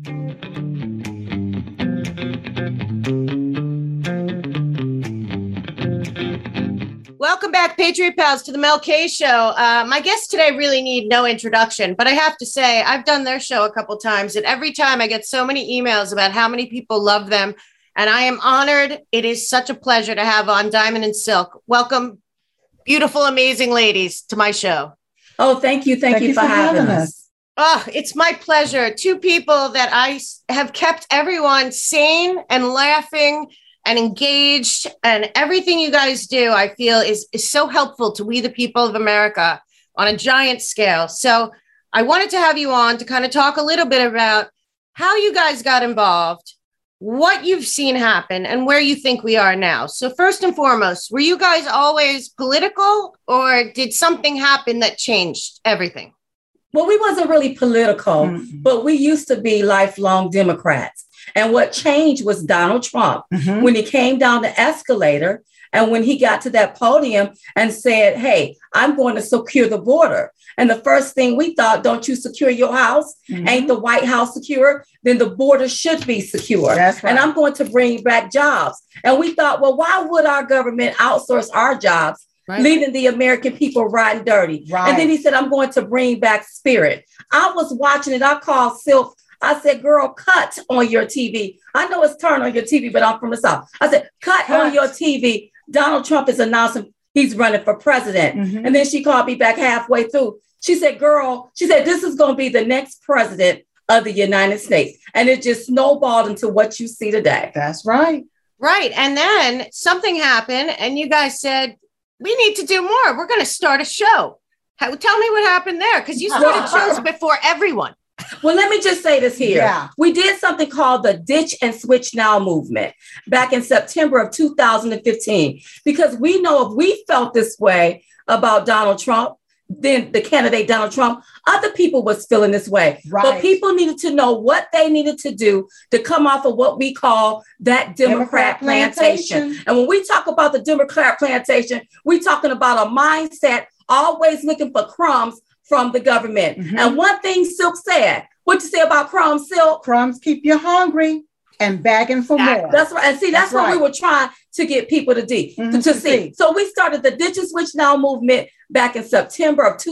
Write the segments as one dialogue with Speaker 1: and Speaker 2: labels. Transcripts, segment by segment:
Speaker 1: Welcome back, Patriot Pals, to the Mel K Show. My guests today really need no introduction, but I have to say I've done their show a couple times, and every time I get so many emails about how many people love them, and I am honored. It is such a pleasure to have on Diamond and Silk. Welcome, beautiful, amazing ladies, to my show.
Speaker 2: Oh, thank you. Thank you for having us.
Speaker 1: Oh, it's my pleasure. Two people that I have kept everyone sane and laughing and engaged, and everything you guys do, I feel is so helpful to we the people of America on a giant scale. So I wanted to have you on to kind of talk a little bit about how you guys got involved, what you've seen happen, and where you think we are now. So first and foremost, were you guys always political, or did something happen that changed everything?
Speaker 2: Well, we wasn't really political, but we used to be lifelong Democrats. And what changed was Donald Trump when he came down the escalator and when he got to that podium and said, hey, I'm going to secure the border. And the first thing we thought, don't you secure your house? Ain't the White House secure? Then the border should be secure. That's right. And I'm going to bring back jobs. And we thought, well, why would our government outsource our jobs? Right. Leaving the American people riding dirty. Right. And then he said, I'm going to bring back spirit. I was watching it. I called Silk. I said, girl, cut on your TV. I know it's turned on your TV, but I'm from the South. I said, cut on your TV. Donald Trump is announcing he's running for president. And then she called me back halfway through. She said, girl, this is going to be the next president of the United States. And it just snowballed into what you see today.
Speaker 3: That's right.
Speaker 1: Right. And then something happened and you guys said, we need to do more. We're going to start a show. Tell me what happened there, because you started shows before everyone.
Speaker 2: Well, let me just say this here. Yeah. We did something called the Ditch and Switch Now movement back in September of 2015, because we know if we felt this way about Donald Trump, then the candidate Donald Trump, other people was feeling this way. Right. But people needed to know what they needed to do to come off of what we call that Democrat plantation. And when we talk about the Democrat plantation, we're talking about a mindset always looking for crumbs from the government. And one thing Silk said, what you say about crumbs, Silk?
Speaker 3: Crumbs keep you hungry and begging for more.
Speaker 2: That's right. And see, that's what we were trying to get people to see. So we started the Ditch and Switch Now movement back in September of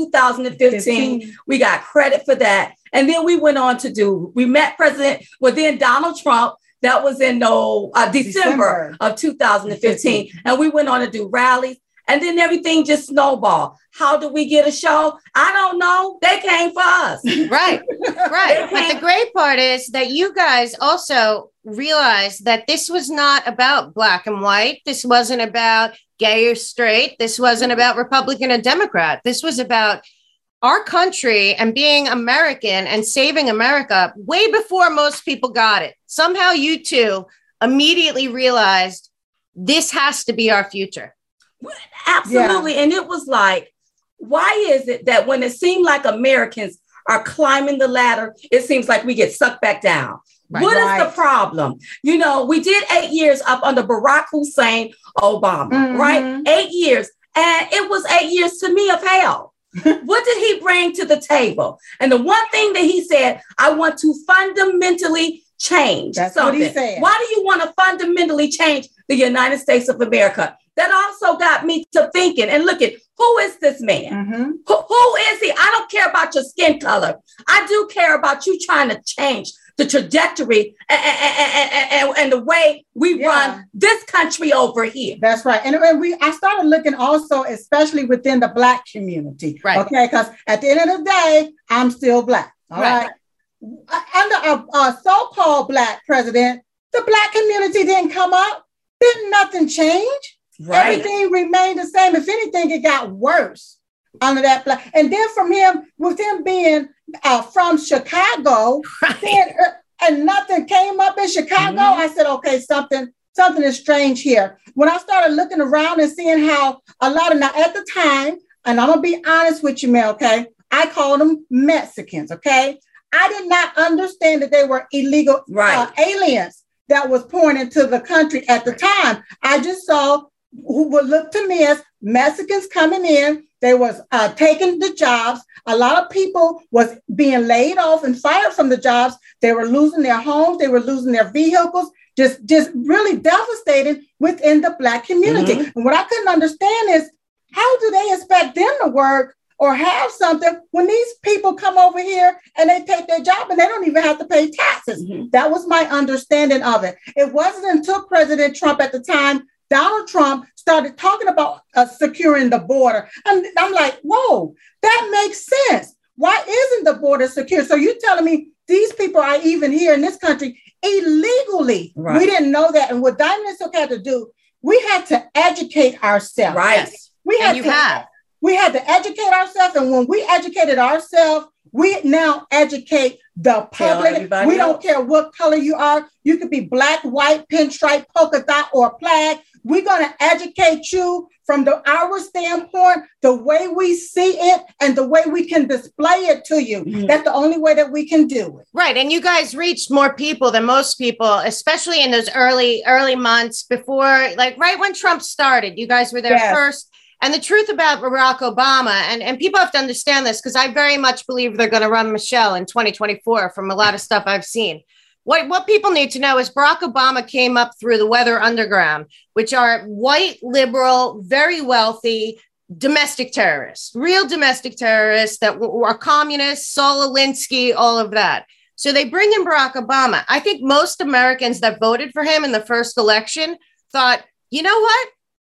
Speaker 2: 2015. We got credit for that. And then we went on to we met then Donald Trump. That was in December of 2015. And we went on to do rallies. And then everything just snowballed. How did we get a show? I don't know. They came for us.
Speaker 1: Right. But the great part is that you guys also realized that this was not about black and white. This wasn't about gay or straight. This wasn't about Republican and Democrat. This was about our country and being American and saving America way before most people got it. Somehow you two immediately realized this has to be our future.
Speaker 2: Absolutely. Yeah. And it was like, why is it that when it seemed like Americans are climbing the ladder, it seems like we get sucked back down? Right. What is the problem? You know, we did 8 years up under Barack Hussein Obama, right? 8 years. And it was 8 years to me of hell. What did he bring to the table? And the one thing that he said, I want to fundamentally change something. What he said. Why do you want to fundamentally change the United States of America? That also got me to thinking and looking, who is this man? Who is he? I don't care about your skin color. I do care about you trying to change the trajectory and the way we run this country over here.
Speaker 3: That's right. And I started looking also, especially within the Black community. Right. Okay. Because at the end of the day, I'm still Black. All right. Under a so-called Black president, the Black community didn't come up. Didn't nothing change? Right. Everything remained the same. If anything, it got worse under that Black. And then with him being from Chicago, and nothing came up in Chicago, I said, okay, something is strange here. When I started looking around and seeing how now at the time, and I'm gonna be honest with you, Mel, okay, I called them Mexicans, okay? I did not understand that they were illegal aliens that was pouring into the country at the time. I just saw who would look to me as Mexicans coming in They was taking the jobs. A lot of people was being laid off and fired from the jobs. They were losing their homes. They were losing their vehicles. Just really devastating within the Black community. Mm-hmm. And what I couldn't understand is, how do they expect them to work or have something when these people come over here and they take their job and they don't even have to pay taxes? Mm-hmm. That was my understanding of it. It wasn't until President Trump at the time, Donald Trump, started talking about securing the border. And I'm like, whoa, that makes sense. Why isn't the border secure? So you're telling me these people are even here in this country illegally. Right. We didn't know that. And what Diamond and Silk had to do, we had to educate ourselves.
Speaker 2: Right.
Speaker 3: We had to educate ourselves. And when we educated ourselves, we now educate the public. We don't care what color you are. You could be black, white, pinstripe, polka dot, or flag. We're going to educate you from our standpoint, the way we see it and the way we can display it to you. Mm-hmm. That's the only way that we can do it.
Speaker 1: Right. And you guys reached more people than most people, especially in those early months before, like right when Trump started. You guys were there first. And the truth about Barack Obama, and people have to understand this, because I very much believe they're going to run Michelle in 2024 from a lot of stuff I've seen. What people need to know is Barack Obama came up through the Weather Underground, which are white, liberal, very wealthy domestic terrorists, real domestic terrorists that are communists, Saul Alinsky, all of that. So they bring in Barack Obama. I think most Americans that voted for him in the first election thought, you know what?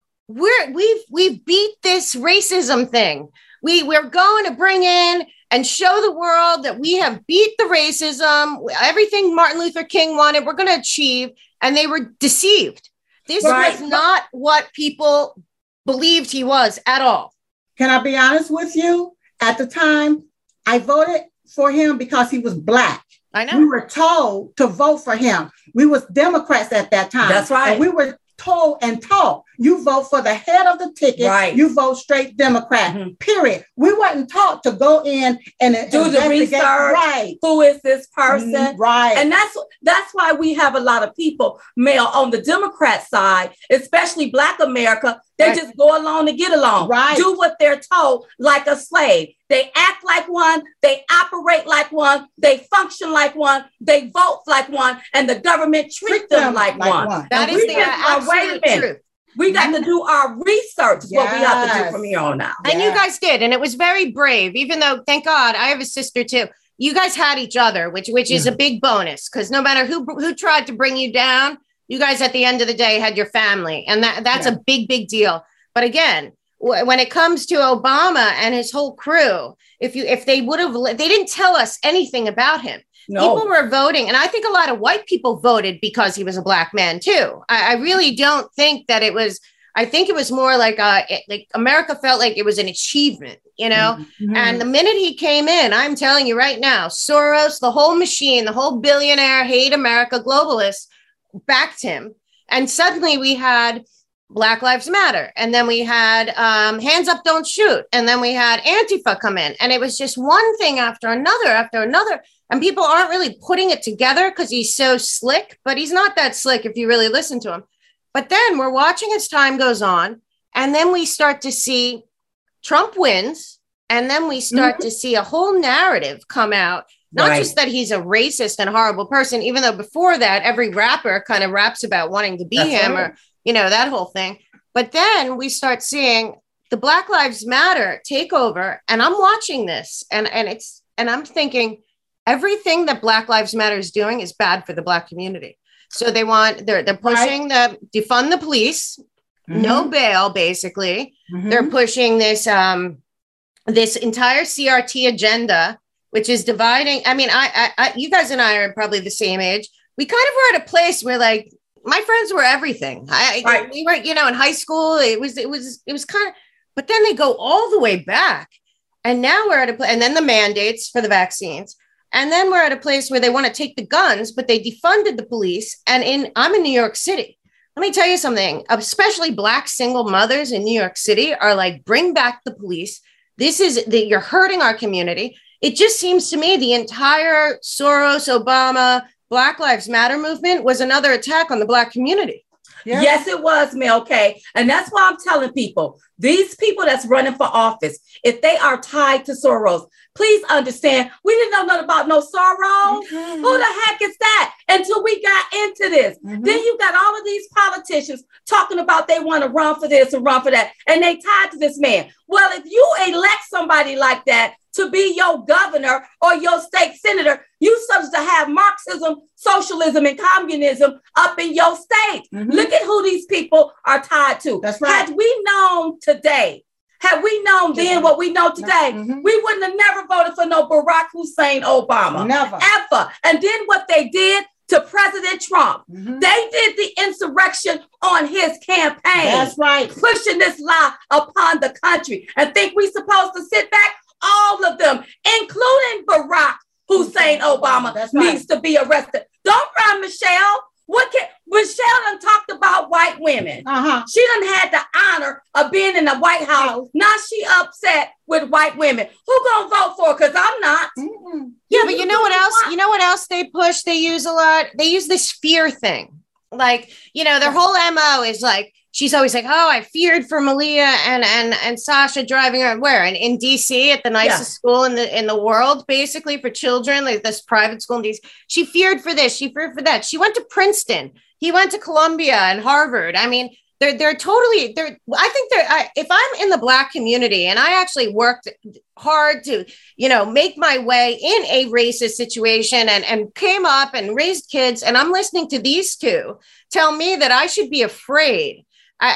Speaker 1: We've beat this racism thing. We're going to bring in and show the world that we have beat the racism, everything Martin Luther King wanted, we're going to achieve. And they were deceived. This was not what people believed he was at all.
Speaker 3: Can I be honest with you? At the time, I voted for him because he was Black.
Speaker 1: I know.
Speaker 3: We were told to vote for him. We was Democrats at that time.
Speaker 2: That's right.
Speaker 3: And we were told and taught, you vote for the head of the ticket, right. You vote straight Democrat, period. We weren't taught to go in and
Speaker 2: do the research, right. Who is this person?
Speaker 3: Right.
Speaker 2: And that's why we have a lot of people, male, on the Democrat side, especially Black America, they just go along to get along,
Speaker 3: right.
Speaker 2: Do what they're told like a slave. They act like one, they operate like one, they function like one, they vote like one, and the government treat them like one.
Speaker 1: That is the absolute truth.
Speaker 2: We got to do our research, what we have to do from here on out.
Speaker 1: And you guys did, and it was very brave, even though, thank God, I have a sister too. You guys had each other, which is a big bonus, because no matter who tried to bring you down, you guys at the end of the day had your family, and that's a big deal. But again, when it comes to Obama and his whole crew, if they would have, they didn't tell us anything about him. No. People were voting, and I think a lot of white people voted because he was a Black man too. I really don't think that it was. I think it was more like America felt like it was an achievement, you know. Mm-hmm. And the minute he came in, I'm telling you right now, Soros, the whole machine, the whole billionaire, hate America globalists backed him, and suddenly we had Black Lives Matter. And then we had Hands Up, Don't Shoot. And then we had Antifa come in. And it was just one thing after another. And people aren't really putting it together because he's so slick, but he's not that slick if you really listen to him. But then we're watching as time goes on. And then we start to see Trump wins. And then we start to see a whole narrative come out. Not just that he's a racist and horrible person, even though before that, every rapper kind of raps about wanting to be him or, you know, that whole thing. But then we start seeing the Black Lives Matter take over. And I'm watching this and I'm thinking everything that Black Lives Matter is doing is bad for the Black community. So they're pushing the defund the police, no bail, basically. They're pushing this this entire CRT agenda, which is dividing. I mean, I you guys and I are probably the same age. We kind of were at a place where, like, my friends were everything. We were, you know, in high school. It was kind of, but then they go all the way back, and now we're at a place. And then the mandates for the vaccines, and then we're at a place where they want to take the guns, but they defunded the police. And I'm in New York City. Let me tell you something. Especially Black single mothers in New York City are like, bring back the police. You're hurting our community. It just seems to me the entire Soros, Obama, Black Lives Matter movement was another attack on the Black community.
Speaker 2: Yeah. Yes, it was, Mel K. And that's why I'm telling people, these people that's running for office, if they are tied to Soros, please understand, we didn't know nothing about no Soros. Mm-hmm. Who the heck is that? Until we got into this. Mm-hmm. Then you got all of these politicians talking about they want to run for this and run for that. And they tied to this man. Well, if you elect somebody like that to be your governor or your state senator, you supposed to have Marxism, socialism, and communism up in your state. Mm-hmm. Look at who these people are tied to.
Speaker 3: That's right.
Speaker 2: Had we known today, had we known then what we know today, we wouldn't have never voted for no Barack Hussein Obama.
Speaker 3: Never.
Speaker 2: Ever. And then what they did to President Trump, they did the insurrection on his campaign.
Speaker 3: That's right.
Speaker 2: Pushing this lie upon the country. And think we supposed to sit back? All of them, including Barack Hussein Obama, needs to be arrested. Don't run, Michelle. Michelle done talked about white women. She done had the honor of being in the White House. Now she upset with white women. Who gonna vote for her? Because I'm not.
Speaker 1: Yeah, but you know what else? You know what else they push? They use a lot. They use this fear thing. Like, you know, their whole MO is like, she's always like, oh, I feared for Malia and Sasha driving her where? In DC at the nicest school in the world, basically for children, like this private school in DC. She feared for this, she feared for that. She went to Princeton. He went to Columbia and Harvard. I mean, they're totally, I think if I'm in the Black community and I actually worked hard to, you know, make my way in a racist situation and came up and raised kids, and I'm listening to these two tell me that I should be afraid.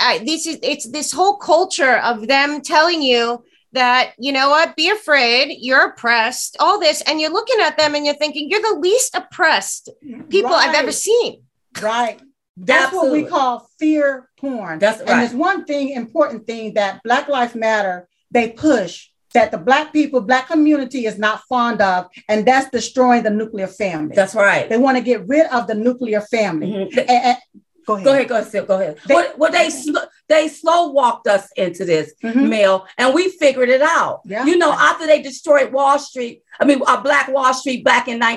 Speaker 1: It's this whole culture of them telling you that, you know what, be afraid, you're oppressed, all this, and you're looking at them and you're thinking you're the least oppressed people I've ever seen.
Speaker 3: Right. That's what we call fear porn.
Speaker 2: That's right.
Speaker 3: And there's one important thing that Black Lives Matter, they push that the Black people, Black community is not fond of, and that's destroying the nuclear family.
Speaker 2: That's right.
Speaker 3: They want to get rid of the nuclear family. Go ahead.
Speaker 2: They slow walked us into this, Mel, and we figured it out. Yeah. You know, after they destroyed Black Wall Street back in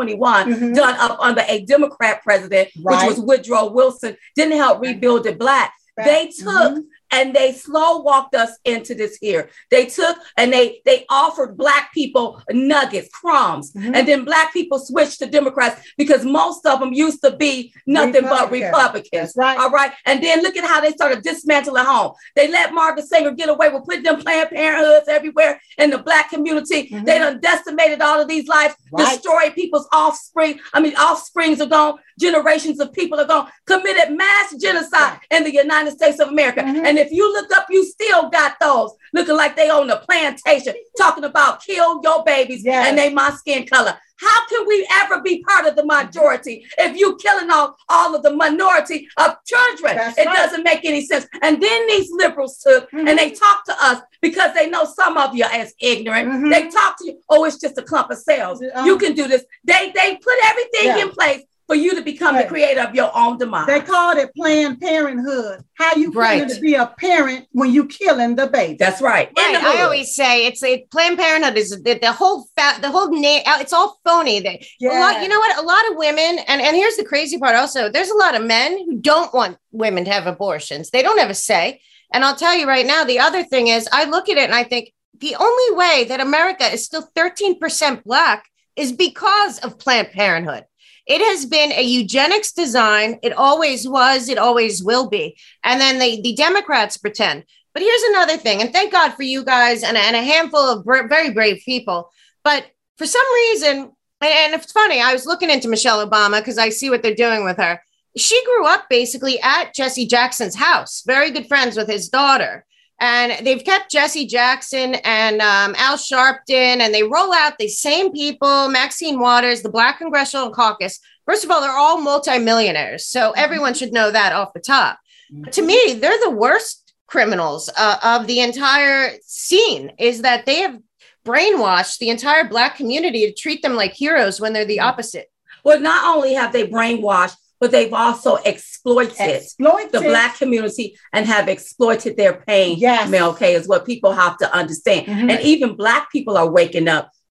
Speaker 2: 1921, done up under a Democrat president, which was Woodrow Wilson, didn't help rebuild it Black. They took and they slow walked us into this here. They took and they offered Black people nuggets, crumbs, and then Black people switched to Democrats because most of them used to be nothing but Republicans.
Speaker 3: That's right.
Speaker 2: All right. And then look at how they started dismantling home. They let Margaret Sanger get away with putting them Planned Parenthoods everywhere in the Black community. They done decimated all of these lives, destroyed people's offspring. Offsprings are gone. Generations of people are gone. Committed mass genocide in the United States of America. And if you look up, you still got those looking like they own a plantation, talking about kill your babies and they my skin color. How can we ever be part of the majority if you killing all of the minority of children? It doesn't make any sense. And then these liberals took and they talk to us because they know some of you as ignorant. They talk to you, oh, it's just a clump of cells. You can do this. They put everything in place for you to become the creator of your own demise.
Speaker 3: They called it Planned Parenthood. How you planning to be a parent when you killing the baby?
Speaker 2: That's right.
Speaker 1: I always say Planned Parenthood is the whole name. It's all phony. You know what? A lot of women, and here's the crazy part. Also, there's a lot of men who don't want women to have abortions. They don't have a say. And I'll tell you right now, the other thing is, I look at it and I think the only way that America is still 13% Black is because of Planned Parenthood. It has been a eugenics design. It always was. It always will be. And then the Democrats pretend. But here's another thing. And thank God for you guys and a handful of very brave people. But for some reason, and it's funny, I was looking into Michelle Obama because I see what they're doing with her. She grew up basically at Jesse Jackson's house, very good friends with his daughter. And they've kept Jesse Jackson and Al Sharpton, and they roll out the same people, Maxine Waters, the Black Congressional Caucus. First of all, they're all multimillionaires. So everyone should know that off the top. But to me, they're the worst criminals of the entire scene, is that they have brainwashed the entire Black community to treat them like heroes when they're the opposite.
Speaker 2: Well, not only have they brainwashed, but they've also exploited the Black community and have exploited their pain. Mel K, is what people have to understand. And even Black people are waking up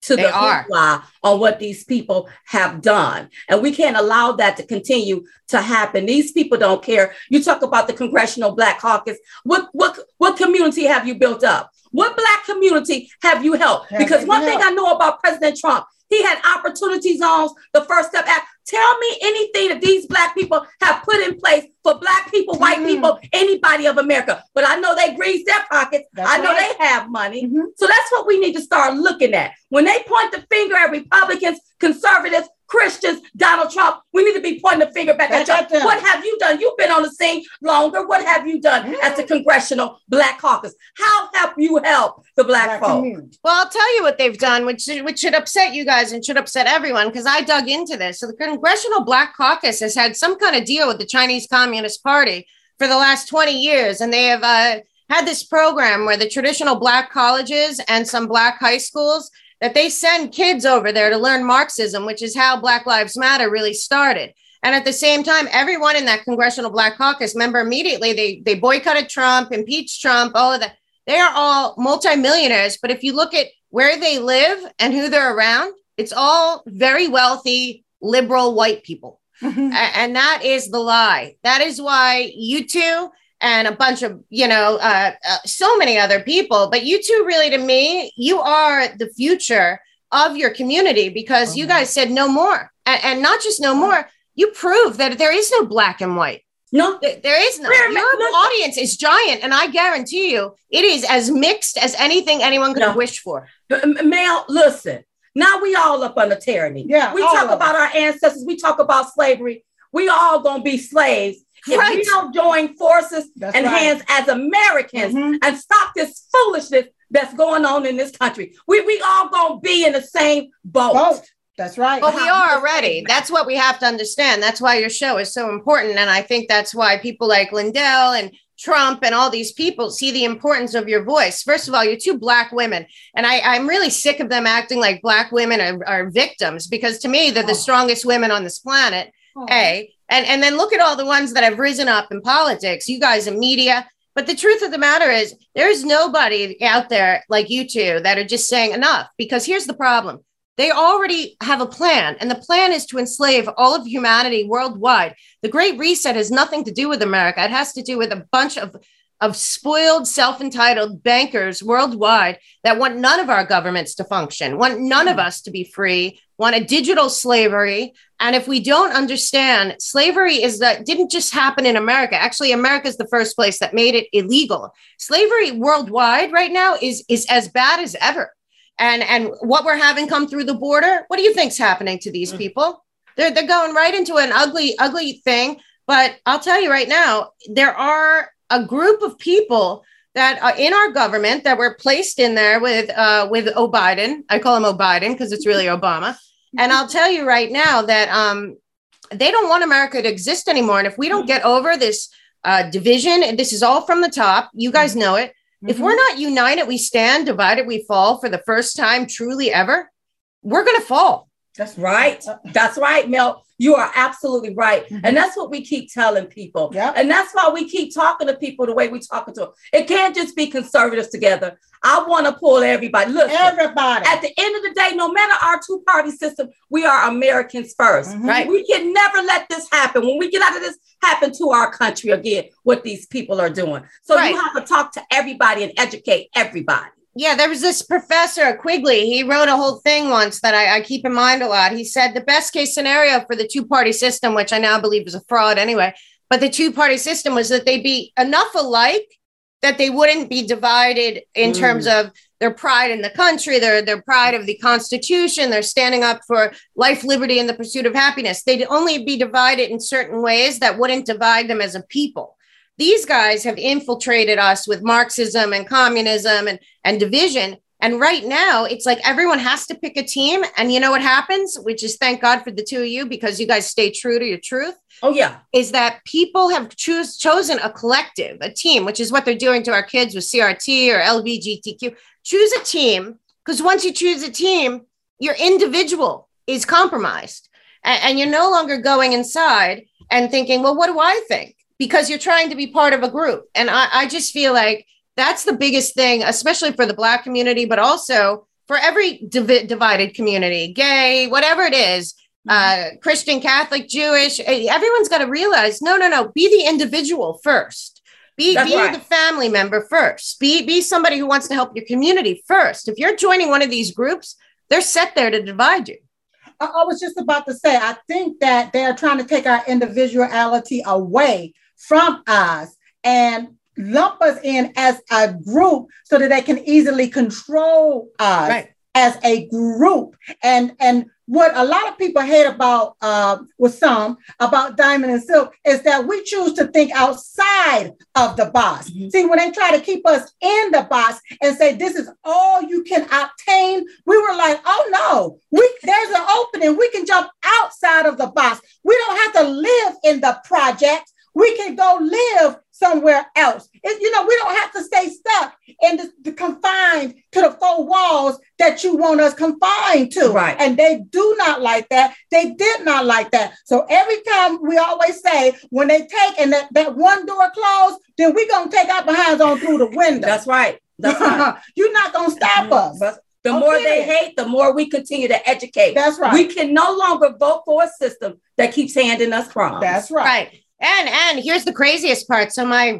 Speaker 2: to the hoopla on what these people have done. And we can't allow that to continue to happen. These people don't care. You talk about the Congressional Black Caucus. What community have you built up? What Black community have you helped? Because one thing I know about President Trump, he had opportunity zones, the First Step Act. Tell me anything that these Black people have put in place for Black people, white people, anybody of America. But I know they grease their pockets. I know they have money. So that's what we need to start looking at. When they point the finger at Republicans, conservatives, Christians, Donald Trump, we need to be pointing the finger back at Trump. What have you done? You've been on the scene longer. What have you done at the Congressional Black Caucus? How have you helped the Black folk?
Speaker 1: Well, I'll tell you what they've done, which should upset you guys and should upset everyone, because I dug into this. So the Congressional Black Caucus has had some kind of deal with the Chinese Communist Party for the last 20 years. And they have had this program where the traditional Black colleges and some Black high schools, that they send kids over there to learn Marxism, which is how Black Lives Matter really started. And at the same time, everyone in that Congressional Black Caucus, remember, immediately they boycotted Trump, impeached Trump, all of that. They are all multimillionaires. But if you look at where they live and who they're around, it's all very wealthy, liberal white people. And that is the lie. That is why you two and a bunch of, so many other people, but you two really, to me, you are the future of your community, because you guys said no more. And not just no more, you prove that there is no black and white.
Speaker 2: No,
Speaker 1: there is no. Your audience is giant. And I guarantee you, it is as mixed as anything anyone could have wished for.
Speaker 2: Mel, listen, now we all up under tyranny. Yeah, we talk about our ancestors. We talk about slavery. We all going to be slaves. If we don't join forces hands as Americans and stop this foolishness that's going on in this country, we all gonna be in the same boat.
Speaker 3: That's right.
Speaker 1: Well, we are already. That's what we have to understand. That's why your show is so important. And I think that's why people like Lindell and Trump and all these people see the importance of your voice. First of all, you're two Black women. And I'm really sick of them acting like Black women are victims, because to me, they're the strongest women on this planet. And then look at all the ones that have risen up in politics, you guys in media. But the truth of the matter is, there's nobody out there like you two that are just saying enough, because here's the problem. They already have a plan, and the plan is to enslave all of humanity worldwide. The Great Reset has nothing to do with America. It has to do with a bunch of spoiled, self-entitled bankers worldwide that want none of our governments to function, want none of us to be free, want a digital slavery. And if we don't understand, slavery didn't just happen in America. Actually, America is the first place that made it illegal. Slavery worldwide right now is as bad as ever. And what we're having come through the border, what do you think's happening to these people? They're going right into an ugly thing. But I'll tell you right now, there are a group of people that are in our government that were placed in there with O'Biden. I call him O'Biden because it's really Obama. And I'll tell you right now that they don't want America to exist anymore. And if we don't get over this division, and this is all from the top, you guys know it. If we're not united, we stand, divided, we fall for the first time truly ever, we're going to fall.
Speaker 2: That's right. That's right, Mel. You are absolutely right. And that's what we keep telling people. And that's why we keep talking to people the way we talking to them. It can't just be conservatives together. I want to pull everybody. Look, everybody. At the end of the day, no matter our two-party system, we are Americans first. Right? We can never let this happen. When we get out of this, happen to our country again, what these people are doing. So you have to talk to everybody and educate everybody.
Speaker 1: Yeah, there was this professor, Quigley. He wrote a whole thing once that I keep in mind a lot. He said the best case scenario for the two-party system, which I now believe is a fraud anyway, but the two-party system was that they'd be enough alike that they wouldn't be divided in terms of their pride in the country, their pride of the Constitution, their standing up for life, liberty, and the pursuit of happiness. They'd only be divided in certain ways that wouldn't divide them as a people. These guys have infiltrated us with Marxism and communism and division. And right now, it's like everyone has to pick a team. And you know what happens, which is thank God for the two of you, because you guys stay true to your truth.
Speaker 2: Oh, yeah.
Speaker 1: Is that people have chosen a collective, a team, which is what they're doing to our kids with CRT or LGBTQ. Choose a team, because once you choose a team, your individual is compromised. And you're no longer going inside and thinking, well, what do I think? Because you're trying to be part of a group. And I just feel like that's the biggest thing, especially for the Black community, but also for every divided community, gay, whatever it is, Christian, Catholic, Jewish, everyone's got to realize, no, be the individual first. Be the family member first. Be somebody who wants to help your community first. If you're joining one of these groups, they're set there to divide you.
Speaker 3: I was just about to say, I think that they're trying to take our individuality away from us and lump us in as a group so that they can easily control us as a group. And what a lot of people hate about, about Diamond and Silk is that we choose to think outside of the box. Mm-hmm. See, when they try to keep us in the box and say, this is all you can obtain, we were like, oh no, there's an opening. We can jump outside of the box. We don't have to live in the project. We can go live somewhere else. We don't have to stay stuck in the confined to the four walls that you want us confined to.
Speaker 2: Right.
Speaker 3: And they do not like that. They did not like that. So every time we always say, when they take and that one door closed, then we're going to take our behinds on through the window.
Speaker 2: That's right. That's right.
Speaker 3: You're not going to stop us.
Speaker 2: But the more they hate, the more we continue to educate.
Speaker 3: That's right.
Speaker 2: We can no longer vote for a system that keeps handing us crumbs.
Speaker 3: That's right.
Speaker 1: Right. And here's the craziest part. So my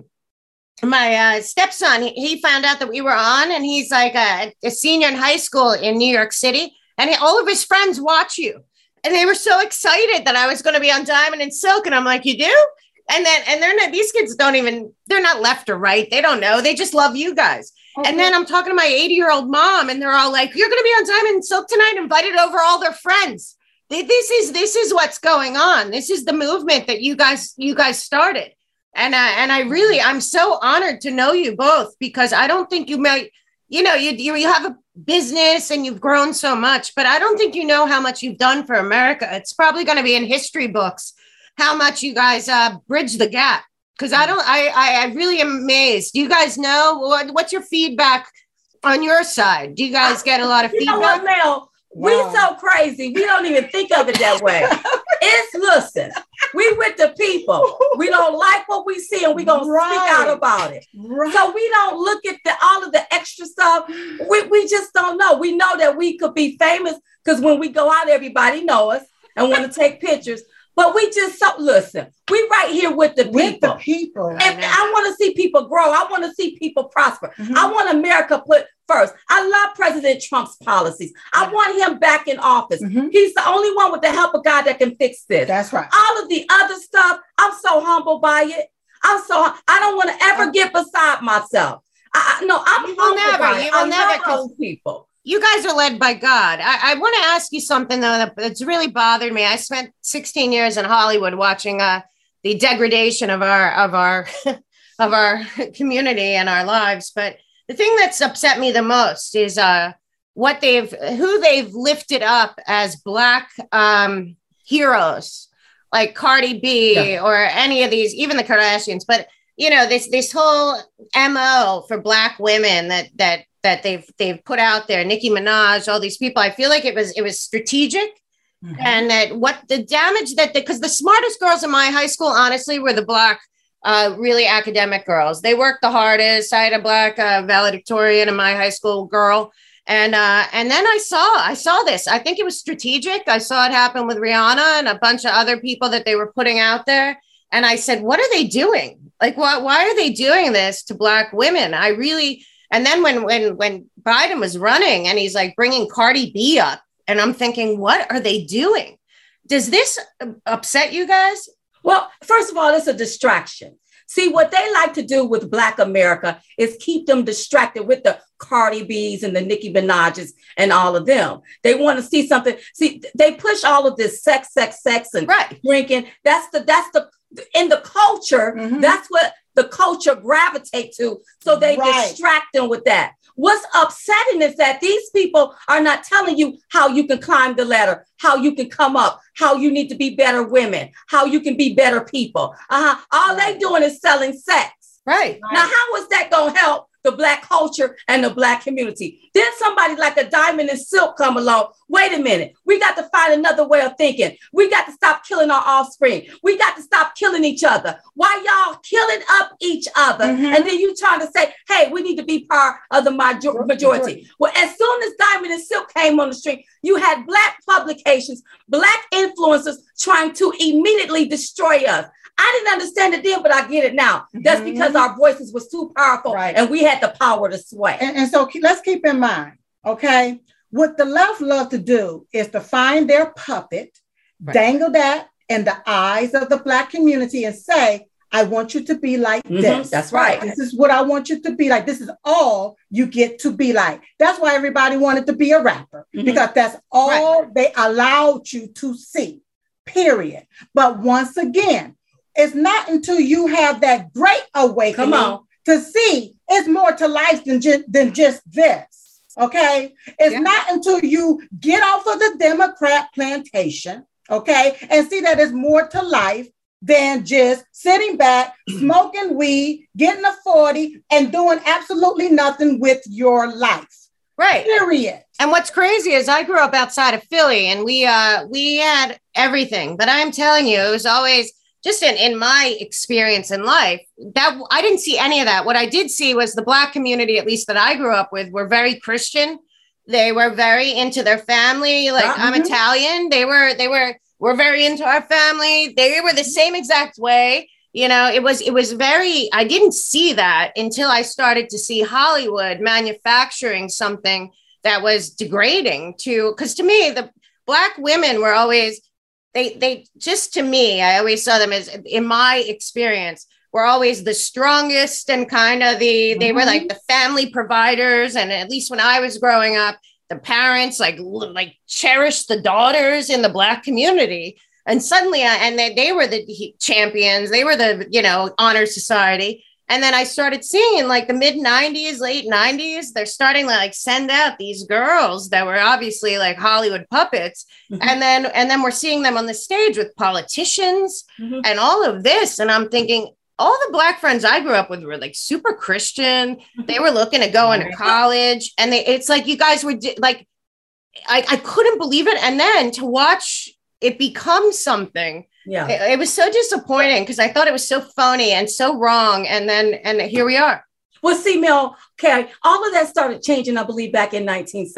Speaker 1: stepson, he found out that we were on, and he's like a senior in high school in New York City, and all of his friends watch you. And they were so excited that I was going to be on Diamond and Silk. And I'm like, you do? And they're not, these kids they're not left or right. They don't know. They just love you guys. Okay. And then I'm talking to my 80-year-old mom, and they're all like, you're going to be on Diamond and Silk tonight, invited over all their friends. This is what's going on. This is the movement that you guys started. And I'm so honored to know you both, because I don't think you might, you have a business and you've grown so much, but I don't think you know how much you've done for America. It's probably going to be in history books how much you guys bridge the gap. Because I really am amazed. Do you guys know what's your feedback on your side? Do you guys get a lot of feedback?
Speaker 2: You know what, Mel? Wow. We so crazy. We don't even think of it that way. Listen, we with the people. We don't like what we see, and we're going to speak out about it. Right. So we don't look at all of the extra stuff. We just don't know. We know that we could be famous because when we go out, everybody know us and want to take pictures. But we just listen, we right here with the people. And I want to see people grow. I want to see people prosper. Mm-hmm. I want America put first. I love President Trump's policies. I want him back in office. Mm-hmm. He's the only one with the help of God that can fix this.
Speaker 3: That's right.
Speaker 2: All of the other stuff, I'm so humbled by it. I don't want to ever get beside myself. I'm humbled by it. I love those people.
Speaker 1: You guys are led by God. I want to ask you something, though, that's really bothered me. I spent 16 years in Hollywood watching the degradation of our of our community and our lives. But the thing that's upset me the most is who they've lifted up as Black heroes, like Cardi B or any of these, even the Kardashians. But this whole MO for Black women that they've put out there, Nicki Minaj, all these people. I feel like it was strategic, mm-hmm. and that what the damage because the smartest girls in my high school, honestly, were the Black, really academic girls. They worked the hardest. I had a Black valedictorian in my high school girl, and then I saw this. I think it was strategic. I saw it happen with Rihanna and a bunch of other people that they were putting out there, and I said, what are they doing? Like, why are they doing this to Black women? And then when Biden was running and he's like bringing Cardi B up, and I'm thinking, what are they doing? Does this upset you guys?
Speaker 2: Well, first of all, it's a distraction. See, what they like to do with Black America is keep them distracted with the Cardi B's and the Nicki Minaj's and all of them. They want to see something. See, they push all of this sex and drinking. That's the in the culture. Mm-hmm. That's what the culture gravitate to. So they distract them with that. What's upsetting is that these people are not telling you how you can climb the ladder, how you can come up, how you need to be better women, how you can be better people. All they doing is selling sex.
Speaker 1: Right.
Speaker 2: Now, how is that going to help the Black culture and the Black community. Then somebody like a Diamond and Silk come along. Wait a minute. We got to find another way of thinking. We got to stop killing our offspring. We got to stop killing each other. Why y'all killing up each other? And then you trying to say, hey, we need to be part of the majority. Well, as soon as Diamond and Silk came on the street, you had Black publications, Black influencers trying to immediately destroy us. I didn't understand it then, but I get it now. That's because our voices was too powerful and we had the power to sway.
Speaker 3: And so let's keep in mind, okay, what the left love to do is to find their puppet, dangle that in the eyes of the Black community and say, I want you to be like this.
Speaker 2: That's right.
Speaker 3: This is what I want you to be like. This is all you get to be like. That's why everybody wanted to be a rapper, because that's all they allowed you to see, period. But once again, it's not until you have that great awakening to see it's more to life than just this, okay? It's not until you get off of the Democrat plantation, okay, and see that it's more to life than just sitting back, smoking weed, getting a 40, and doing absolutely nothing with your life.
Speaker 1: Right.
Speaker 3: Period.
Speaker 1: And what's crazy is I grew up outside of Philly, and we had everything. But I'm telling you, it was always just in my experience in life that I didn't see any of that. What I did see was the Black community, at least that I grew up with, were very Christian. They were very into their family. Like I'm Italian. They were very into our family. They were the same exact way. You know, it was very, I didn't see that until I started to see Hollywood manufacturing something that was degrading because to me, the Black women were always, they just, to me, I always saw them as, in my experience, were always the strongest and kind of they were like the family providers. And at least when I was growing up, the parents like cherished the daughters in the Black community. And suddenly, they were the champions. They were the, honor society. And then I started seeing in like the mid 90s, late 90s, they're starting to like send out these girls that were obviously like Hollywood puppets. And then we're seeing them on the stage with politicians and all of this. And I'm thinking, all the Black friends I grew up with were like super Christian. They were looking to go into college. And it's like, you guys were like, I couldn't believe it. And then to watch it become something. Yeah, it was so disappointing because I thought it was so phony and so wrong. And here we are.
Speaker 2: Well, see, Mel, okay, all of that started changing, I believe, back in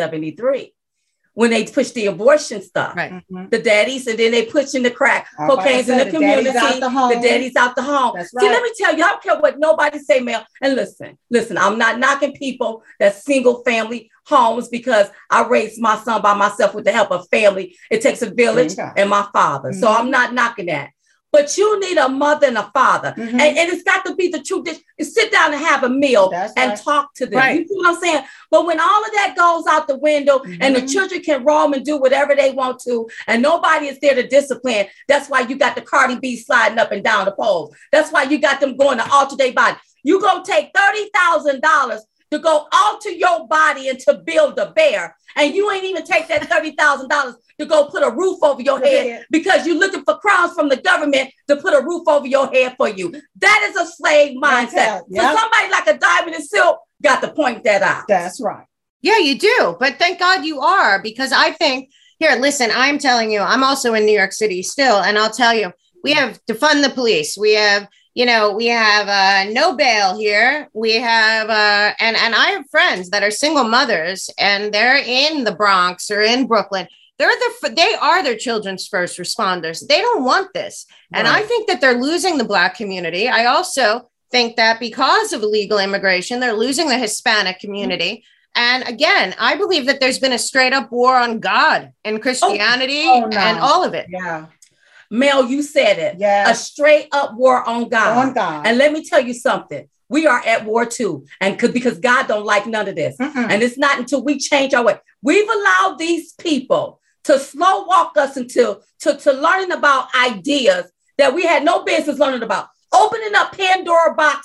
Speaker 2: 1973 when they pushed the abortion stuff. Right. The daddies, and then they pushed in the crack cocaine's in the community. The daddies out the home. That's right. See, let me tell you, I don't care what nobody say, Mel. And listen, I'm not knocking people that's single family homes because I raised my son by myself with the help of family. It takes a village and my father. So I'm not knocking that. But you need a mother and a father. And it's got to be the true dish. Sit down and have a meal and talk to them. You see what I'm saying? But when all of that goes out the window and the children can roam and do whatever they want to, and nobody is there to discipline, that's why you got the Cardi B sliding up and down the poles. That's why you got them going to alter their body. You gonna take $30,000 to go alter your body and to build a bear. And you ain't even take that $30,000 to go put a roof over your head because you're looking for crumbs from the government to put a roof over your head for you. That is a slave mindset. So somebody like a Diamond and Silk got to point that out.
Speaker 3: That's right.
Speaker 1: Yeah, you do. But thank God you are, because I think, here, listen, I'm telling you, I'm also in New York City still. And I'll tell you, we have defund the police. We have, we have no bail here. We have, and I have friends that are single mothers and they're in the Bronx or in Brooklyn. They are their children's first responders. They don't want this. And I think that they're losing the Black community. I also think that because of illegal immigration, they're losing the Hispanic community. And again, I believe that there's been a straight up war on God and Christianity and all of it.
Speaker 3: Yeah.
Speaker 2: Mel, you said it. Yeah. A straight up war on God. On God. And let me tell you something. We are at war too. And because God don't like none of this. And it's not until we change our way. We've allowed these people to slow walk us into to learning about ideas that we had no business learning about. Opening up Pandora boxes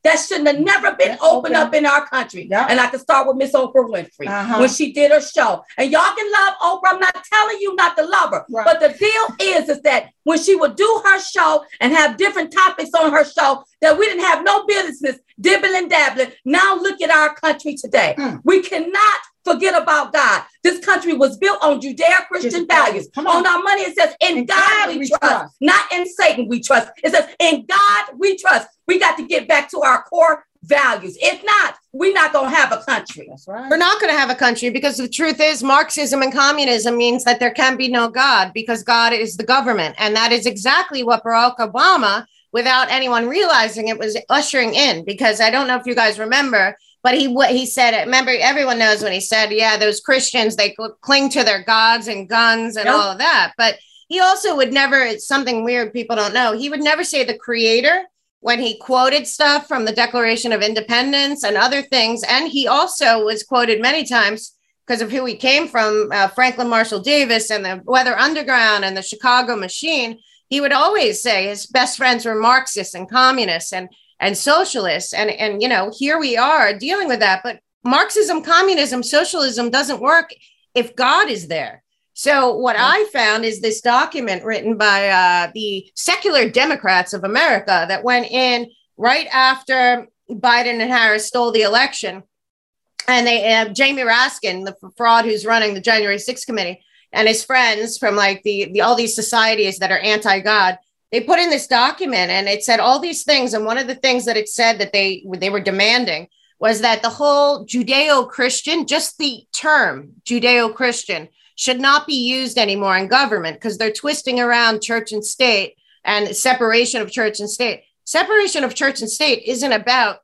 Speaker 2: that shouldn't have never been opened up in our country. Yep. And I can start with Miss Oprah Winfrey when she did her show. And y'all can love Oprah. I'm not telling you not to love her. Right. But the deal is that when she would do her show and have different topics on her show that we didn't have no business dibbling and dabbling. Now look at our country today. We cannot forget about God. This country was built on Judeo-Christian values. On our money, it says, in God we trust, not in Satan we trust. It says, in God we trust. We got to get back to our core values. If not, we're not going to have a country. That's right.
Speaker 1: We're not going to have a country because the truth is Marxism and communism means that there can be no God because God is the government. And that is exactly what Barack Obama, without anyone realizing it, was ushering in. Because I don't know if you guys remember, but he said, remember, everyone knows when he said, yeah, those Christians, they cling to their gods and guns and all of that. But he also would never, it's something weird people don't know, he would never say the creator when he quoted stuff from the Declaration of Independence and other things. And he also was quoted many times because of who he came from, Franklin Marshall Davis and the Weather Underground and the Chicago Machine. He would always say his best friends were Marxists and communists and socialists. And, you know, here we are dealing with that. But Marxism, communism, socialism doesn't work if God is there. So what I found is this document written by the secular Democrats of America that went in right after Biden and Harris stole the election. And they Jamie Raskin, the fraud who's running the January 6th committee, and his friends from like the all these societies that are anti-God, they put in this document and it said all these things. And one of the things that it said that they were demanding was that the whole Judeo-Christian, just the term Judeo-Christian, should not be used anymore in government because they're twisting around church and state and separation of church and state. Separation of church and state isn't about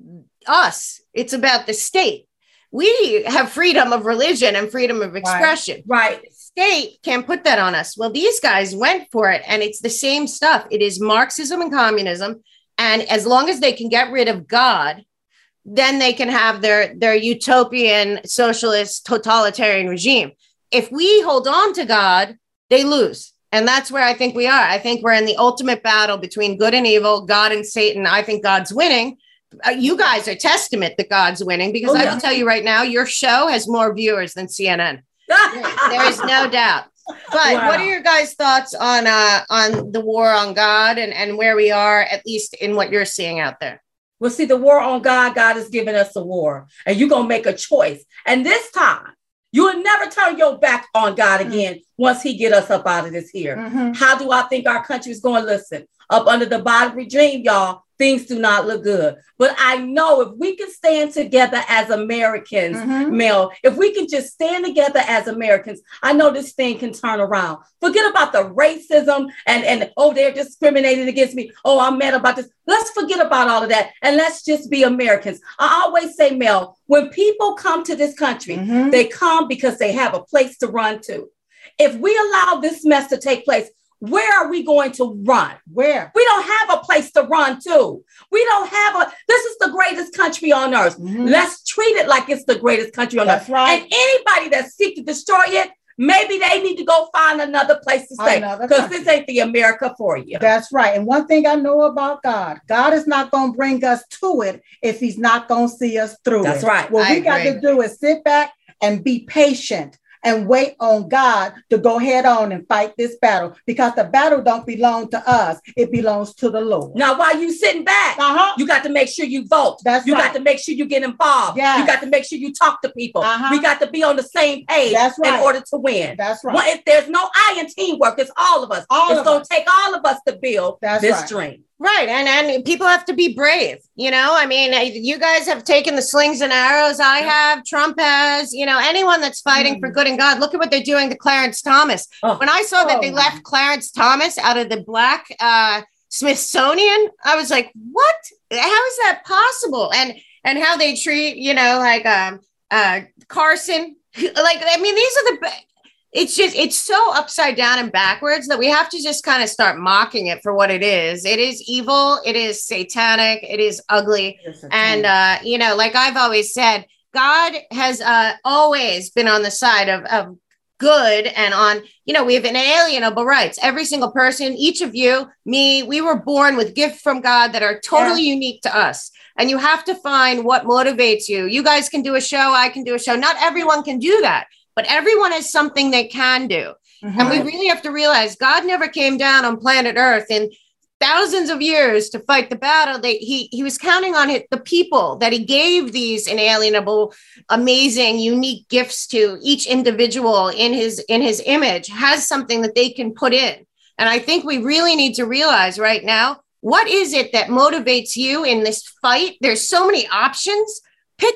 Speaker 1: us. It's about the state. We have freedom of religion and freedom of expression.
Speaker 2: Right.
Speaker 1: The state can't put that on us. Well, these guys went for it, and it's the same stuff. It is Marxism and communism. And as long as they can get rid of God, then they can have their utopian socialist totalitarian regime. If we hold on to God, they lose. And that's where I think we are. I think we're in the ultimate battle between good and evil, God and Satan. I think God's winning. You guys are testament that God's winning because I will tell you right now, your show has more viewers than CNN. There is no doubt. But what are your guys' thoughts on the war on God and where we are, at least in what you're seeing out there?
Speaker 2: Well, see, the war on God, God has given us a war, and you're going to make a choice. And this time, you will never turn your back on God again once he get us up out of this here. How do I think our country is going to listen? Up under the Biden regime, y'all, things do not look good. But I know if we can stand together as Americans, Mel, if we can just stand together as Americans, I know this thing can turn around. Forget about the racism and oh, they're discriminating against me. Oh, I'm mad about this. Let's forget about all of that. And let's just be Americans. I always say, Mel, when people come to this country, they come because they have a place to run to. If we allow this mess to take place, where are we going to run? Where? We don't have a place to run to. We don't have this is the greatest country on earth. Let's treat it like it's the greatest country on earth. Right. And anybody that seeks to destroy it, maybe they need to go find another place to stay because this ain't the America for you.
Speaker 3: That's right. And one thing I know about God, God is not going to bring us to it if he's not going to see us through it.
Speaker 2: That's right.
Speaker 3: What we got to do is sit back and be patient and wait on God to go head on and fight this battle because the battle don't belong to us. It belongs to the Lord.
Speaker 2: Now, while you sitting back, you got to make sure you vote. You got to make sure you get involved.
Speaker 3: Yes.
Speaker 2: You got to make sure you talk to people. We got to be on the same page in order to win.
Speaker 3: That's right.
Speaker 2: Well, if there's no I in teamwork, it's all of us. It's going to take all of us to build this dream.
Speaker 1: Right. And people have to be brave. You know, I mean, you guys have taken the slings and arrows. I have. Trump has. You know, anyone that's fighting for good and God. Look at what they're doing to Clarence Thomas. When I saw that they left Clarence Thomas out of the Black Smithsonian, I was like, what? How is that possible? And how they treat, you know, like Carson. Like, I mean, these are the it's so upside down and backwards that we have to just kind of start mocking it for what it is. It is evil. It is satanic. It is ugly. And, you know, like I've always said, God has always been on the side of good and on, we have inalienable rights. Every single person, each of you, me, we were born with gifts from God that are totally unique to us. And you have to find what motivates you. You guys can do a show. I can do a show. Not everyone can do that, but everyone has something they can do. Mm-hmm. And we really have to realize God never came down on planet Earth in thousands of years to fight the battle. He was counting on the people that he gave these inalienable, amazing, unique gifts to. Each individual in his image has something that they can put in. And I think we really need to realize right now, what is it that motivates you in this fight? There's so many options. Pick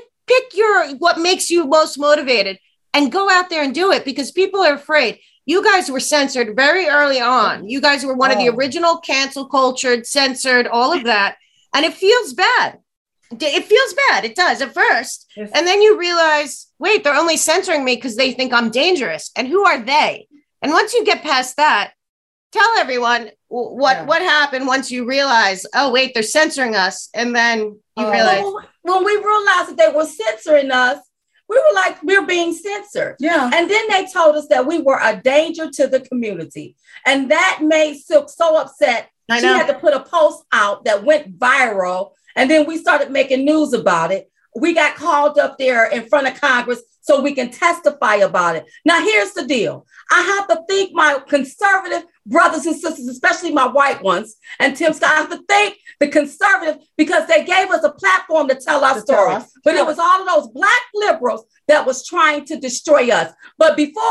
Speaker 1: what makes you most motivated and go out there and do it, because people are afraid. You guys were censored very early on. You guys were one of the original cancel cultured, censored, all of that. And it feels bad. It feels bad. It does at first. Yes. And then you realize, wait, they're only censoring me because they think I'm dangerous. And who are they? And once you get past that, tell everyone what happened once you realize, oh, wait, they're censoring us. And then you realize.
Speaker 2: When we realized that they were censoring us, we were like, we're being censored. Yeah. And then they told us that we were a danger to the community. And that made Silk so upset. She had to put a post out that went viral. And then we started making news about it. We got called up there in front of Congress so we can testify about it. Now, here's the deal. I have to thank my conservative brothers and sisters, especially my white ones, and Tim Scott. I have to thank the conservatives because they gave us a platform to tell our story. But it was all of those Black liberals that was trying to destroy us. But before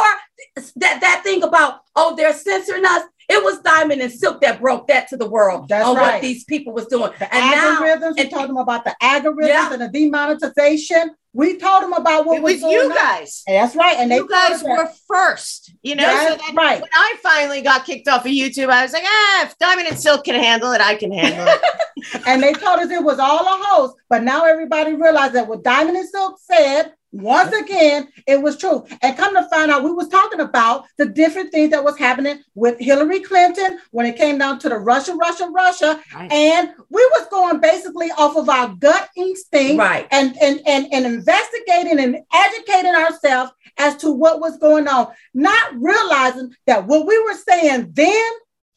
Speaker 2: that thing about, they're censoring us, it was Diamond and Silk that broke that to the world on what these people was doing.
Speaker 3: The algorithms, we told them about the algorithms and the demonetization. We told them about what was going on.
Speaker 1: You guys.
Speaker 3: That's right. And
Speaker 1: you guys were first,
Speaker 3: That's
Speaker 1: so right. When I finally got kicked off of YouTube, I was like, if Diamond and Silk can handle it, I can handle it.
Speaker 3: And they told us it was all a hoax. But now everybody realized that what Diamond and Silk said, once again, it was true. And come to find out, we was talking about the different things that was happening with Hillary Clinton when it came down to the Russia. Right. And we was going basically off of our gut instinct, right, and investigating and educating ourselves as to what was going on, not realizing that what we were saying then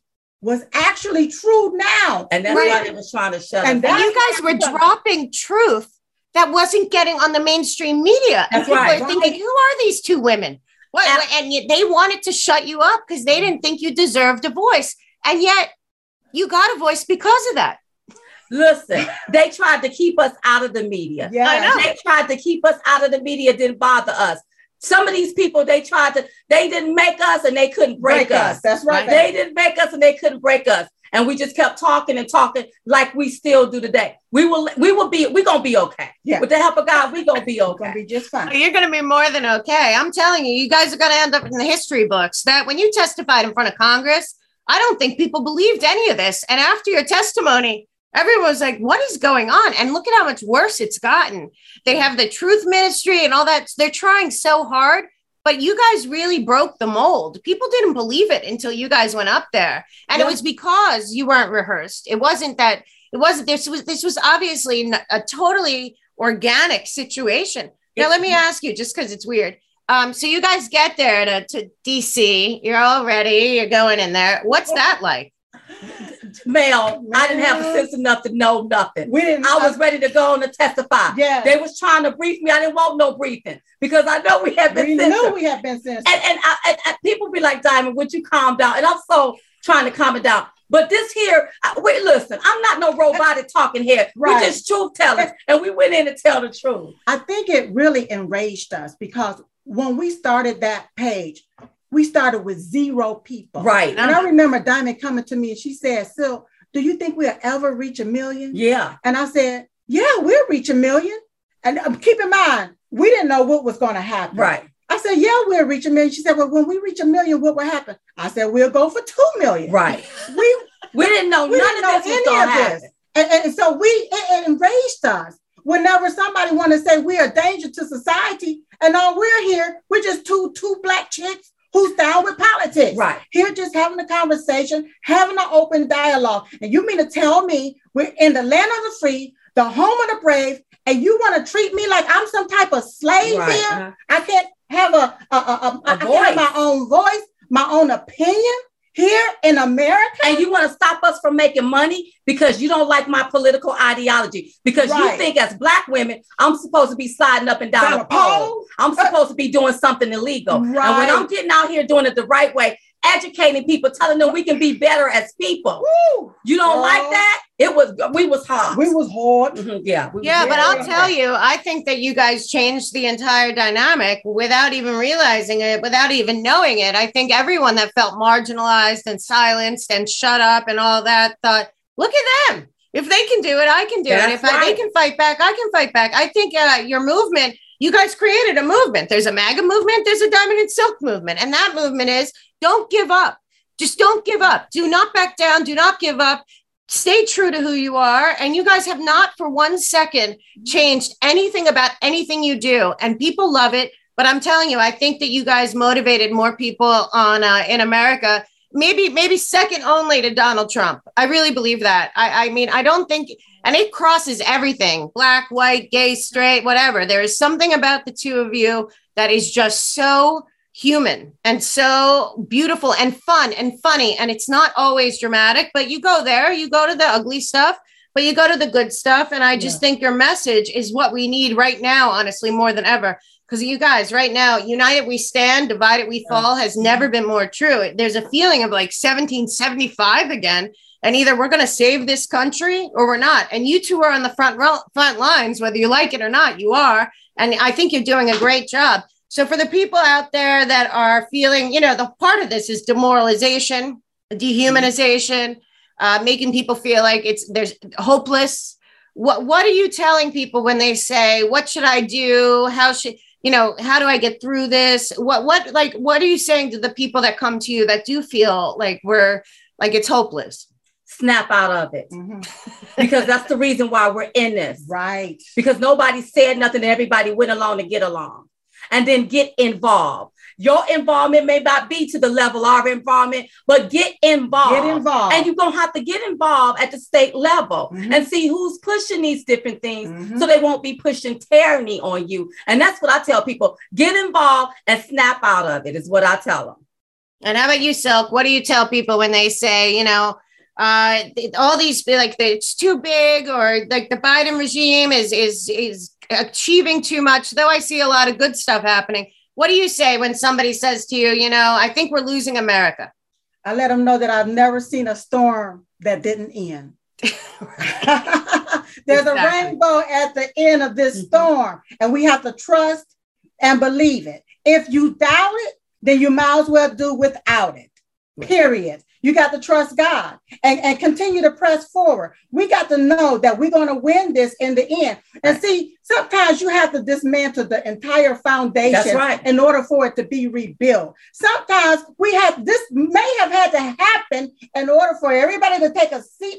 Speaker 3: was actually true now.
Speaker 2: And that's why they was trying to shut us down.
Speaker 1: And you guys were dropping truth that wasn't getting on the mainstream media.
Speaker 2: That's
Speaker 1: and people
Speaker 2: right.
Speaker 1: are thinking, who are these two women? And they wanted to shut you up because they didn't think you deserved a voice. And yet you got a voice because of that.
Speaker 2: Listen, they tried to keep us out of the media.
Speaker 3: Yeah,
Speaker 2: I know. They tried to keep us out of the media. It didn't bother us. Some of these people, they didn't make us and they couldn't break us.
Speaker 3: That's right.
Speaker 2: They didn't make us and they couldn't break us. And we just kept talking and talking like we still do today. We're going to be okay. Yeah. With the help of God, we're going to be okay.
Speaker 3: Going to be just fine.
Speaker 1: You're going to be more than okay. I'm telling you, you guys are going to end up in the history books. That when you testified in front of Congress, I don't think people believed any of this. And after your testimony, everyone was like, what is going on? And look at how much worse it's gotten. They have the Truth Ministry and all that. They're trying so hard. But you guys really broke the mold. People didn't believe it until you guys went up there. And it was because you weren't rehearsed. This was obviously a totally organic situation. Now, let me ask you, just because it's weird. So you guys get there to DC, you're all ready, you're going in there. What's that like?
Speaker 2: Mel, I didn't have a sense enough to know nothing. I was ready to go on to testify.
Speaker 3: Yeah.
Speaker 2: They was trying to brief me. I didn't want no briefing because I know we have been censored. And people be like, Diamond, would you calm down? And I'm so trying to calm it down. But this here, listen, I'm not no robotic talking here. Right. We're just truth tellers. And we went in to tell the truth.
Speaker 3: I think it really enraged us because when we started that page, we started with 0 people.
Speaker 2: Right.
Speaker 3: And I remember Diamond coming to me and she said, Sil, do you think we'll ever reach 1 million?
Speaker 2: Yeah.
Speaker 3: And I said, yeah, we'll reach 1 million. And keep in mind, we didn't know what was going to happen.
Speaker 2: Right.
Speaker 3: I said, yeah, we'll reach 1 million. She said, well, when we reach 1 million, what will happen? I said, we'll go for 2 million.
Speaker 2: Right. We didn't know none of this was going to happen.
Speaker 3: And so it enraged us. Whenever somebody want to say we are a danger to society, and all we're here, we're just two Black chicks who's down with politics.
Speaker 2: Right.
Speaker 3: Here just having a conversation, having an open dialogue. And you mean to tell me we're in the land of the free, the home of the brave, and you want to treat me like I'm some type of slave here? I can't have I can have my own voice, my own opinion here in America.
Speaker 2: And you want to stop us from making money because you don't like my political ideology. Because you think as Black women, I'm supposed to be sliding up and down a pole. I'm supposed to be doing something illegal. Right. And when I'm getting out here doing it the right way, educating people, telling them we can be better as people. Woo. You don't like that? We was hard.
Speaker 3: We was hard.
Speaker 2: Mm-hmm. Yeah.
Speaker 1: But I'll tell you, I think that you guys changed the entire dynamic without even realizing it, without even knowing it. I think everyone that felt marginalized and silenced and shut up and all that thought, look at them. If they can do it, I can do it. If they can fight back, I can fight back. I think your movement, you guys created a movement. There's a MAGA movement. There's a Diamond and Silk movement. And that movement is don't give up. Just don't give up. Do not back down. Do not give up. Stay true to who you are. And you guys have not for 1 second changed anything about anything you do. And people love it. But I'm telling you, I think that you guys motivated more people on in America, maybe second only to Donald Trump. I really believe that. I mean, I don't think, and it crosses everything, Black, white, gay, straight, whatever. There is something about the two of you that is just so human and so beautiful and fun and funny. And it's not always dramatic, but you go there, you go to the ugly stuff, but you go to the good stuff. And I just think your message is what we need right now, honestly, more than ever. Because you guys right now, united we stand, divided we fall has never been more true. There's a feeling of like 1775 again. And either we're going to save this country or we're not. And you two are on the front lines, whether you like it or not, you are. And I think you're doing a great job. So for the people out there that are feeling, the part of this is demoralization, dehumanization, making people feel like there's hopeless. What are you telling people when they say, what should I do? How do I get through this? What are you saying to the people that come to you that do feel like it's hopeless?
Speaker 2: Snap out of it. Mm-hmm. Because that's the reason why we're in this.
Speaker 3: Right.
Speaker 2: Because nobody said nothing and everybody went along to get along. And then get involved. Your involvement may not be to the level of our involvement, but get involved.
Speaker 3: Get involved.
Speaker 2: And you're going to have to get involved at the state level and see who's pushing these different things so they won't be pushing tyranny on you. And that's what I tell people. Get involved and snap out of it is what I tell them.
Speaker 1: And how about you, Silk? What do you tell people when they say, all these, like, it's too big, or like the Biden regime is achieving too much, though I see a lot of good stuff happening. What do you say when somebody says to you, I think we're losing America?
Speaker 3: I let them know that I've never seen a storm that didn't end. There's a rainbow at the end of this storm, and we have to trust and believe it. If you doubt it, then you might as well do without it, period. You got to trust God and continue to press forward. We got to know that we're going to win this in the end. And see, sometimes you have to dismantle the entire foundation in order for it to be rebuilt. Sometimes this may have had to happen in order for everybody to take a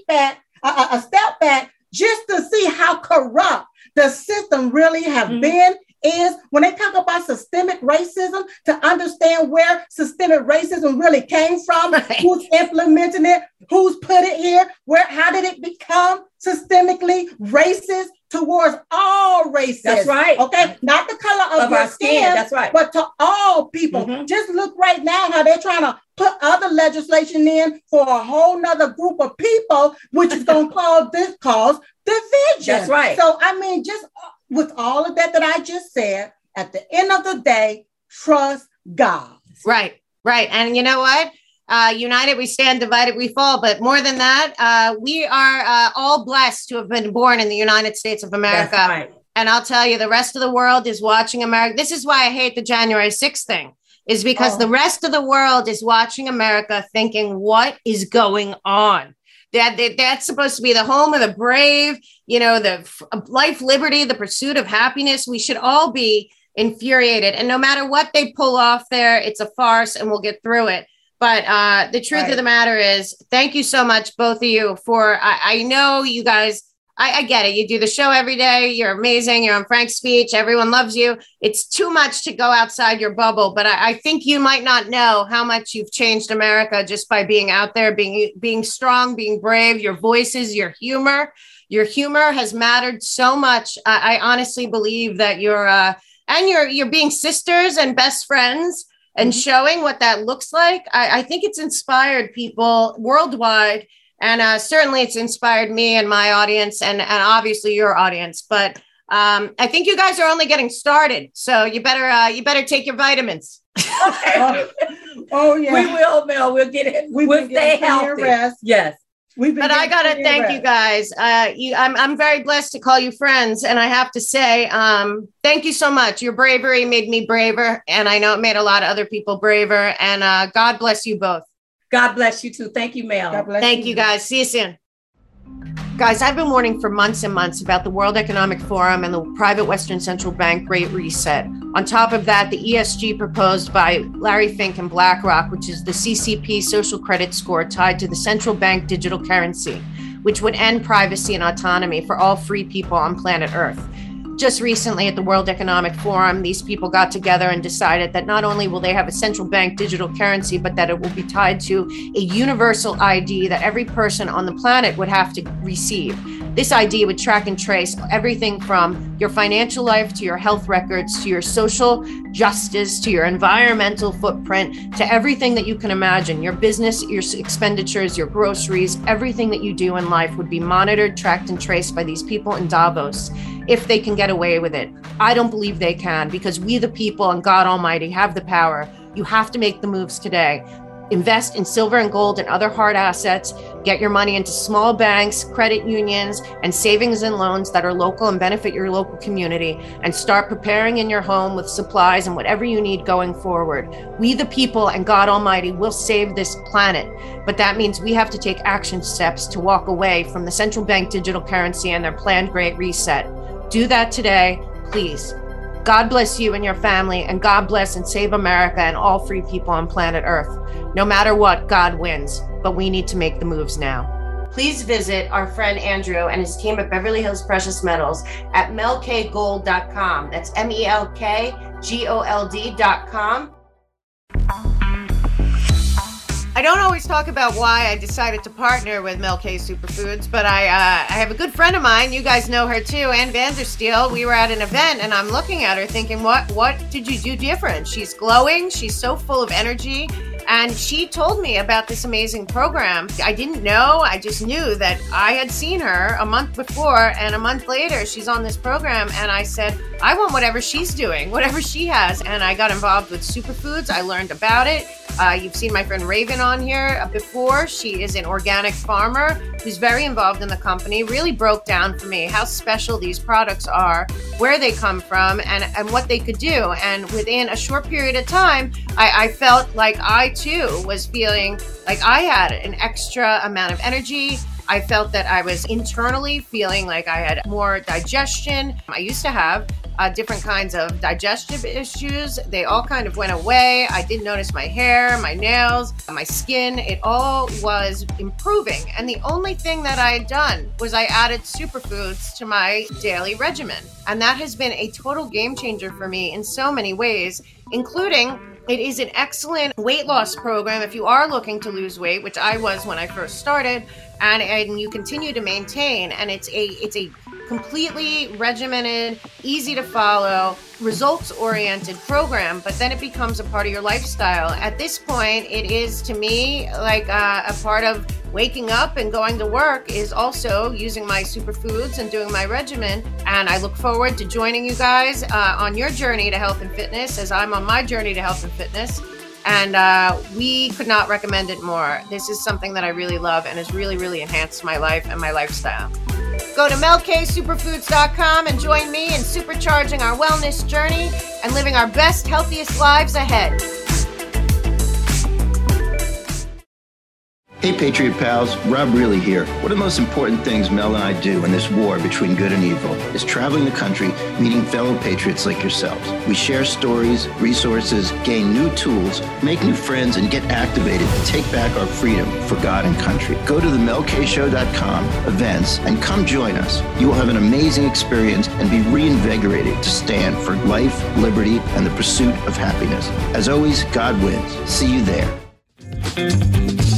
Speaker 3: step back, just to see how corrupt the system really have been. Is when they talk about systemic racism, to understand where systemic racism really came from, who's implementing it, who's put it here, how did it become systemically racist towards all races? That's
Speaker 2: right.
Speaker 3: Okay, not the color of your skin.
Speaker 2: That's right.
Speaker 3: But to all people. Just look right now how they're trying to put other legislation in for a whole nother group of people, which is going to cause division.
Speaker 2: That's right.
Speaker 3: So I mean, just with all of that I just said, at the end of the day, trust God.
Speaker 1: Right. And you know what? United we stand, divided we fall. But more than that, we are all blessed to have been born in the United States of America.
Speaker 2: That's right.
Speaker 1: And I'll tell you, the rest of the world is watching America. This is why I hate the January 6th thing, is because the rest of the world is watching America thinking, what is going on? That's supposed to be the home of the brave, the life, liberty, the pursuit of happiness. We should all be infuriated. And no matter what they pull off there, it's a farce and we'll get through it. But the truth of the matter is, thank you so much, both of you, for I know you guys. I get it. You do the show every day. You're amazing. You're on Frank's Speech. Everyone loves you. It's too much to go outside your bubble. But I think you might not know how much you've changed America just by being out there, being strong, being brave, your voices, your humor. Your humor has mattered so much. I honestly believe that you're and you're being sisters and best friends and showing what that looks like. I think it's inspired people worldwide. And certainly it's inspired me and my audience and obviously your audience. But I think you guys are only getting started. So you better take your vitamins.
Speaker 3: Oh yeah.
Speaker 2: We will, Mel. We'll get it. We'll stay healthy.
Speaker 3: Rest.
Speaker 2: Yes.
Speaker 1: But I got to thank you guys. I'm very blessed to call you friends. And I have to say, thank you so much. Your bravery made me braver. And I know it made a lot of other people braver. And God bless you both.
Speaker 2: God bless you too. Thank you, Mel.
Speaker 3: God bless
Speaker 1: Thank you guys. See you soon. Guys, I've been warning for months and months about the World Economic Forum and the private Western Central Bank Great Reset. On top of that, the ESG proposed by Larry Fink and BlackRock, which is the CCP social credit score tied to the central bank digital currency, which would end privacy and autonomy for all free people on planet Earth. Just recently at the World Economic Forum, these people got together and decided that not only will they have a central bank digital currency, but that it will be tied to a universal ID that every person on the planet would have to receive. This ID would track and trace everything from your financial life to your health records, to your social justice, to your environmental footprint, to everything that you can imagine. Your business, your expenditures, your groceries, everything that you do in life would be monitored, tracked, and traced by these people in Davos, if they can get away with it. I don't believe they can, because we the people and God Almighty have the power. You have to make the moves today. Invest in silver and gold and other hard assets. Get your money into small banks, credit unions, and savings and loans that are local and benefit your local community, and start preparing in your home with supplies and whatever you need going forward. We the people and God Almighty will save this planet, but that means we have to take action steps to walk away from the central bank digital currency and their planned Great Reset. Do that today, please. God bless you and your family, and God bless and save America and all free people on planet Earth. No matter what, God wins, but we need to make the moves now. Please visit our friend Andrew and his team at Beverly Hills Precious Metals at melkgold.com. That's MELKGOLD.com. I don't always talk about why I decided to partner with Mel-K Superfoods, but I have a good friend of mine. You guys know her too, Ann Vandersteel. We were at an event and I'm looking at her thinking, what did you do different? She's glowing. She's so full of energy. And she told me about this amazing program. I didn't know. I just knew that I had seen her a month before, and a month later she's on this program. And I said, I want whatever she's doing, whatever she has. And I got involved with Superfoods. I learned about it. You've seen my friend Raven on here before. She is an organic farmer who's very involved in the company, really broke down for me how special these products are, where they come from, and what they could do. And within a short period of time, I felt like I too was feeling like I had an extra amount of energy. I felt that I was internally feeling like I had more digestion. I used to have different kinds of digestive issues. They all kind of went away. I did notice my hair, my nails, my skin. It all was improving. And the only thing that I had done was I added superfoods to my daily regimen. And that has been a total game changer for me in so many ways, including it is an excellent weight loss program if you are looking to lose weight, which I was when I first started, and you continue to maintain. And it's a completely regimented, easy to follow, results-oriented program, but then it becomes a part of your lifestyle. At this point, it is, to me, like a part of waking up and going to work is also using my superfoods and doing my regimen. And I look forward to joining you guys on your journey to health and fitness as I'm on my journey to health and fitness. And we could not recommend it more. This is something that I really love and has really, really enhanced my life and my lifestyle. Go to melksuperfoods.com and join me in supercharging our wellness journey and living our best, healthiest lives ahead.
Speaker 4: Hey Patriot Pals, Rob Really here. One of the most important things Mel and I do in this war between good and evil is traveling the country, meeting fellow patriots like yourselves. We share stories, resources, gain new tools, make new friends, and get activated to take back our freedom for God and country. Go to themelkshow.com events and come join us. You will have an amazing experience and be reinvigorated to stand for life, liberty, and the pursuit of happiness. As always, God wins. See you there.